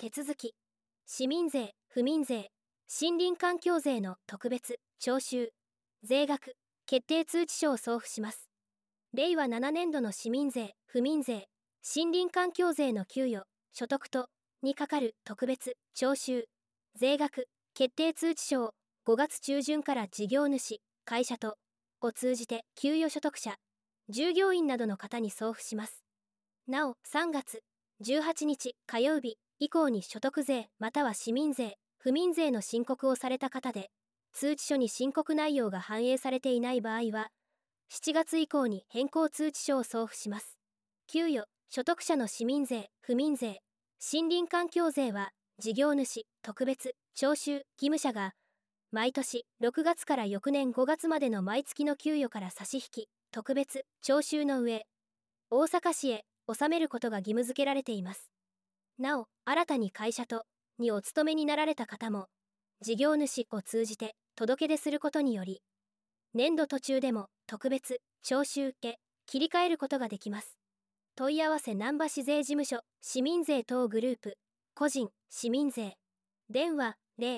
手続き、市民税、府民税、森林環境税の特別、徴収、税額、決定通知書を送付します。令和7年度の市民税、府民税、森林環境税の給与、所得と、にかかる特別、徴収、税額、決定通知書を5月中旬から事業主、会社と、を通じて給与所得者、従業員などの方に送付します。なお、3月18日火曜日以降に所得税または市民税、府民税の申告をされた方で、通知書に申告内容が反映されていない場合は、7月以降に変更通知書を送付します。給与、所得者の市民税、府民税、森林環境税は、事業主、特別、徴収、義務者が、毎年6月から翌年5月までの毎月の給与から差し引き、特別、徴収の上、大阪市へ納めることが義務付けられています。なお、新たに会社と、にお勤めになられた方も、事業主を通じて届け出することにより、年度途中でも特別、徴収へ切り替えることができます。問い合わせ難波市税事務所、市民税等グループ、個人、市民税。電話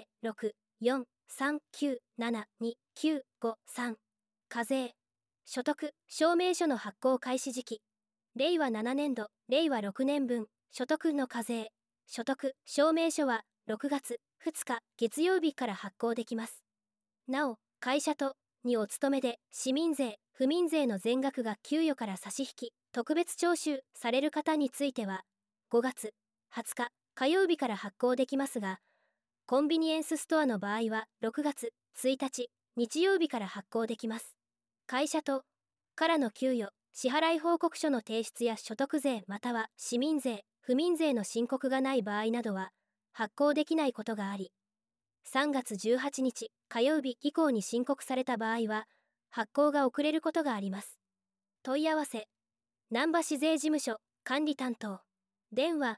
064-397-2953。課税。所得、証明書の発行開始時期。令和7年度、令和6年分、所得の課税。所得、証明書は6月2日月曜日から発行できます。なお、会社と、にお勤めで市民税、府民税の全額が給与から差し引き、特別徴収される方については、5月20日火曜日から発行できますが、コンビニエンスストアの場合は6月1日日曜日から発行できます。会社とからの給与、支払い報告書の提出や所得税または市民税、府民税の申告がない場合などは発行できないことがあり、3月18日火曜日以降に申告された場合は発行が遅れることがあります。問い合わせ難波市税事務所管理担当電話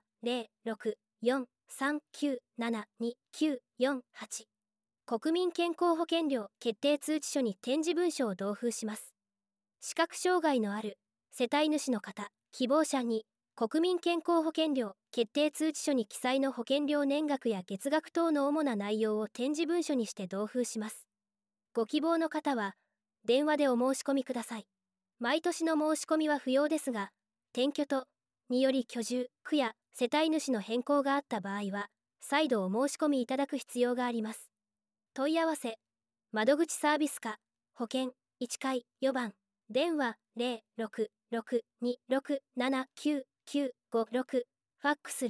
064-397-2948。国民健康保険料決定通知書に展示文書を同封します。視覚障害のある世帯主の方、希望者に国民健康保険料決定通知書に記載の保険料年額や月額等の主な内容を展示文書にして同封します。ご希望の方は電話でお申し込みください。毎年の申し込みは不要ですが、転居とにより居住、区や世帯主の変更があった場合は、再度お申し込みいただく必要があります。問い合わせ、窓口サービス課、保険、1階4番、電話066-2679-956、ファックス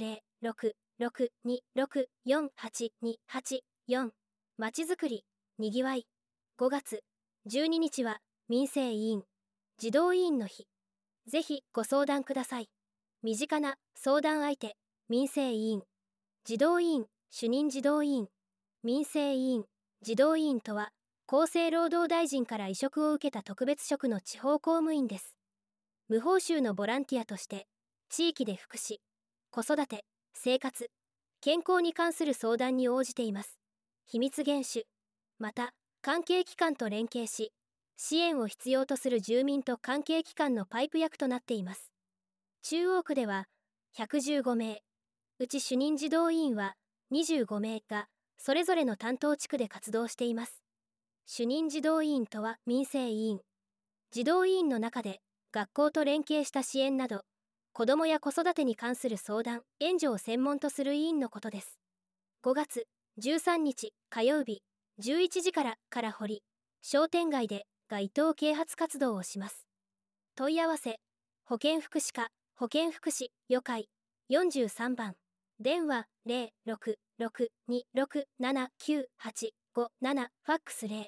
066-2648-284、まちづくり、にぎわい。5月12日は民生委員、児童委員の日。ぜひご相談ください。身近な相談相手、民生委員、児童委員、主任児童委員、民生委員、児童委員とは、厚生労働大臣から委嘱を受けた特別職の地方公務員です。無報酬のボランティアとして、地域で福祉、子育て、生活、健康に関する相談に応じています。秘密厳守、また、関係機関と連携し、支援を必要とする住民と関係機関のパイプ役となっています。中央区では115名、うち主任児童委員は25名がそれぞれの担当地区で活動しています。主任児童委員とは民生委員、児童委員の中で学校と連携した支援など、子どもや子育てに関する相談、援助を専門とする委員のことです。5月13日火曜日11時から堀、商店街で街頭啓発活動をします。問い合わせ、保健福祉課、保健福祉、予会、43番、電話066-2679-857、ファックス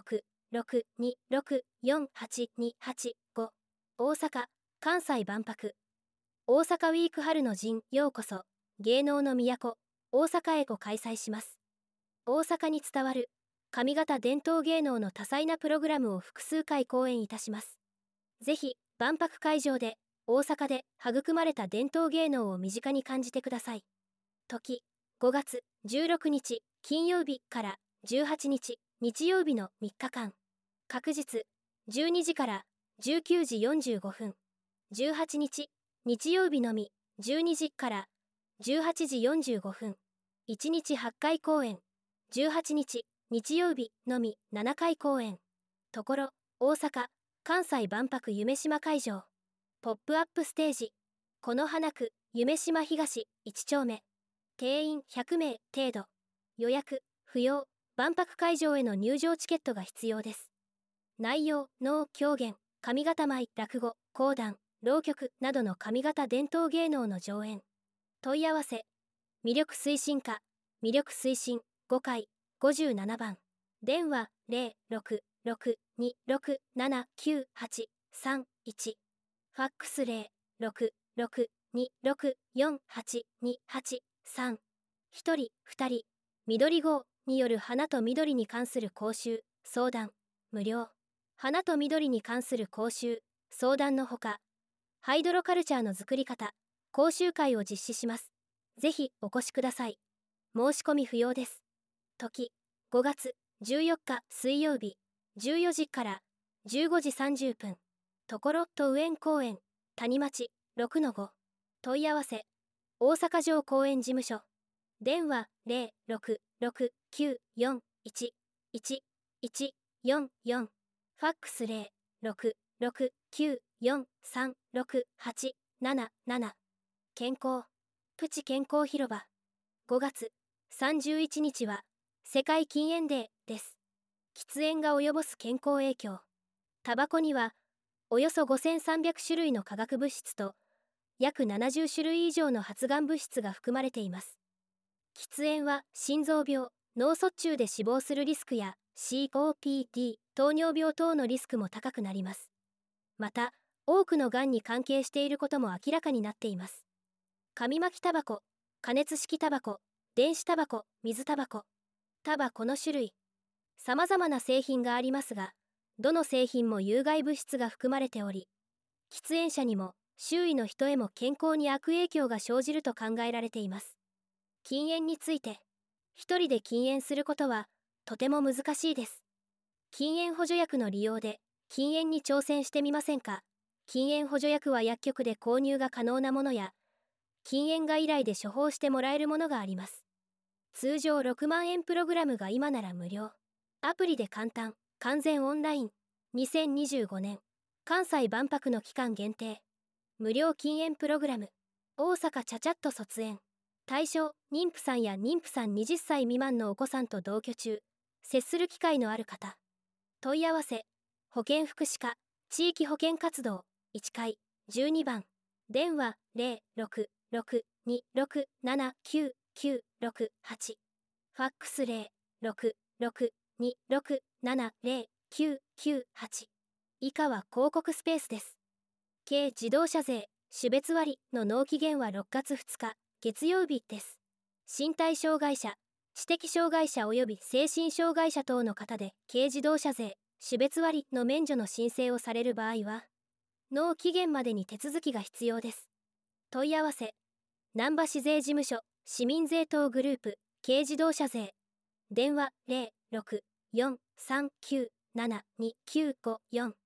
066-2648-285、大阪・関西万博、大阪ウィーク春の陣ようこそ、芸能の都、大阪へご開催します。大阪に伝わる、上方伝統芸能の多彩なプログラムを複数回講演いたします。ぜひ、万博会場で、大阪で育まれた伝統芸能を身近に感じてください。時、5月16日金曜日から18日日曜日の3日間。各日、12時から19時45分。18日、日曜日のみ、12時から 18時45分。1日8回公演。18日、日曜日のみ7回公演。ところ、大阪、関西万博夢洲会場。ポップアップステージ。この花区、夢洲東1丁目。定員100名程度。予約、不要。万博会場への入場チケットが必要です。内容、能、狂言、上方舞、落語、講談、浪曲などの上方伝統芸能の上演。問い合わせ。魅力推進課、魅力推進5階57番。電話06626799831。ファックス06626482831。一人、二人、緑号による花と緑に関する講習、相談、無料。花と緑に関する講習、相談のほか、ハイドロカルチャーの作り方、講習会を実施します。ぜひお越しください。申し込み不要です。時、5月14日水曜日、14時から15時30分。ところと上園公園、谷町 6-5。問い合わせ、大阪城公園事務所。電話066941144。ファックス06694368777。健康、プチ健康広場。5月31日は世界禁煙デーです。喫煙が及ぼす健康影響。タバコにはおよそ5300種類の化学物質と約70種類以上の発がん物質が含まれています。喫煙は心臓病、脳卒中で死亡するリスクや COPD、糖尿病等のリスクも高くなります。また、多くのがんに関係していることも明らかになっています。紙巻きタバコ、加熱式タバコ、電子タバコ、水タバコ。タバコの種類。様々な製品がありますが、どの製品も有害物質が含まれており、喫煙者にも周囲の人へも健康に悪影響が生じると考えられています。禁煙について、一人で禁煙することはとても難しいです。禁煙補助薬の利用で禁煙に挑戦してみませんか？禁煙補助薬は薬局で購入が可能なものや、禁煙外来で処方してもらえるものがあります。通常6万円プログラムが今なら無料。アプリで簡単、完全オンライン。2025年、関西万博の期間限定。無料禁煙プログラム。大阪ちゃちゃっと卒園。対象、妊婦さんや妊婦さん20歳未満のお子さんと同居中、接する機会のある方。問い合わせ、保健福祉課、地域保健活動、1階、12番。電話066267998。ファックス06626709998。以下は広告スペースです。軽自動車税、種別割の納期限は6月2日、月曜日です。身体障害者、知的障害者及び精神障害者等の方で軽自動車税、種別割の免除の申請をされる場合は、納期限までに手続きが必要です。問い合わせ、難波市税事務所、市民税等グループ、軽自動車税。電話06439729954。